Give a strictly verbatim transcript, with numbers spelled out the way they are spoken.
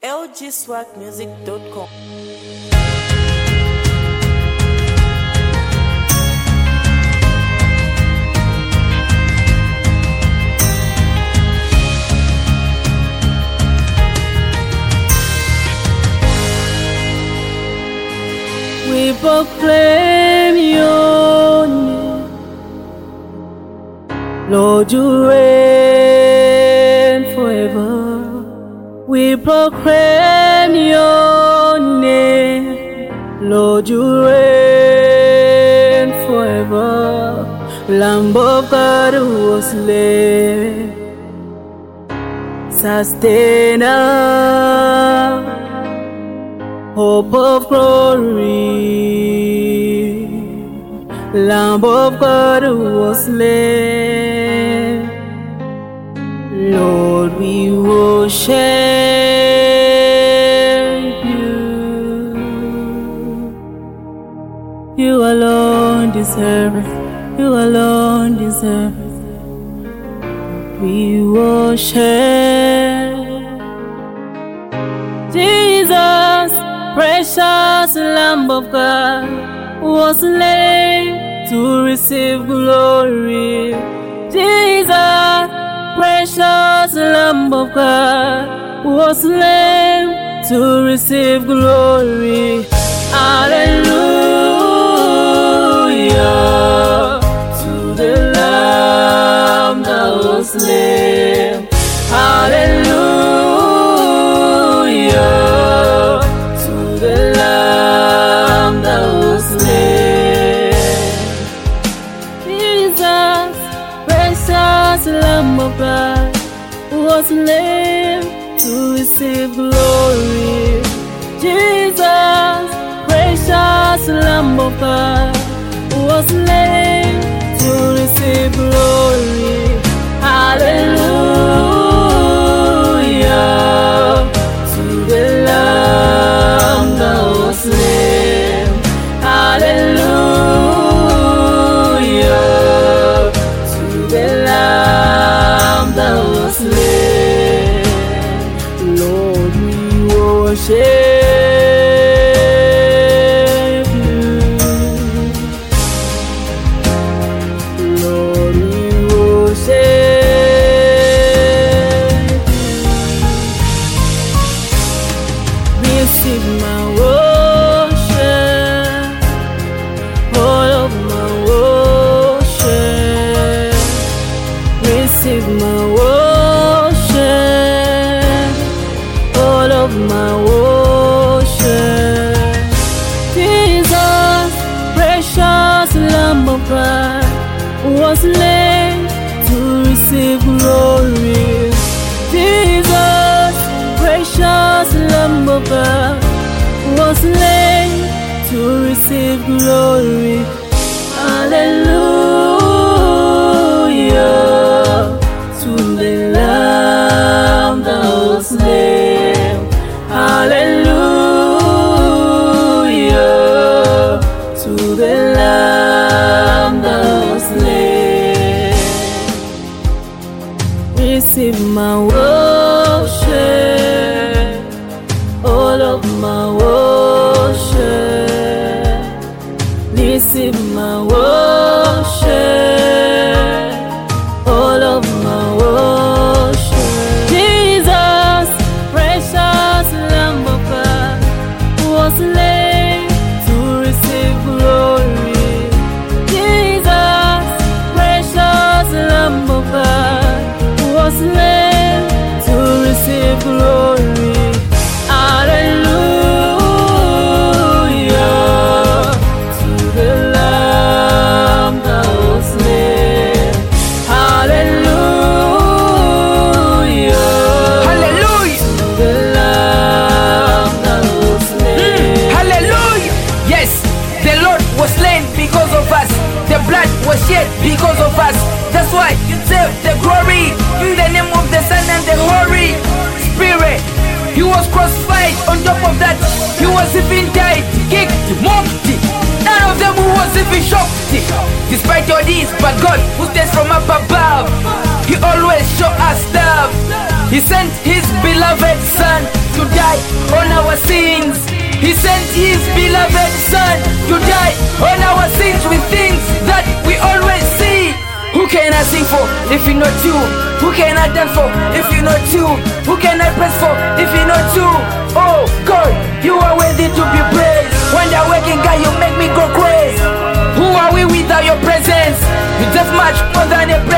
L G swag music dot com. We proclaim your name, Lord, you reign forever. We proclaim your name, Lord, you reign forever. Lamb of God who was slain, sustainer, hope of glory, Lamb of God who was slain. Lord, we worship you. You alone deserve it. You alone deserve it. We worship Jesus, precious Lamb of God, was slain to receive glory. Jesus, precious Lamb of God, was slain to receive glory. Hallelujah to the Lamb that was slain. Hallelujah to the Lamb that was slain. Jesus, precious Lamb of God, was slain to receive glory. Jesus, precious Lamb of God, was slain to receive glory. Hallelujah to the Lamb that was slain. Hallelujah to the Lamb that was slain. Lord, we worship you. Lord, we worship you. Receive my worship, all of my worship. Receive my worship, all of my worship. Jesus, precious Lamb of God, was slain to receive glory. Jesus, precious Lamb of God, was slain to receive glory. Hallelujah to the Lamb that was slain. Hallelujah to the Lamb that was slain. Receive my worship, all of my worship. Receive my worship, all of my worship. Jesus, precious Lamb of God, was slain to receive glory. Jesus, precious Lamb of God, was slain to receive glory. Hallelujah to the Lamb that was slain. Hallelujah. Hallelujah. To the Lamb that was slain. Mm, hallelujah. Yes, the Lord was slain because of us. The blood was shed because of us. That's why you deserve the glory. In the name of the Son and the Holy Spirit. He was crucified. On top of that, he was even died, kicked, mocked. None of them who was even shocked. Despite all this, but God who stays from up above, He always show us love. He sent His beloved Son to die on our sins. He sent his beloved son to die on our sins with things that we always see. Who can I sing for if you not you? Who can I dance for if you not you? Who can I praise for if you not you? Oh God, you are worthy to be praised. When they're working, God, you make me go crazy. Who are we without your presence? You're just much more than a presence.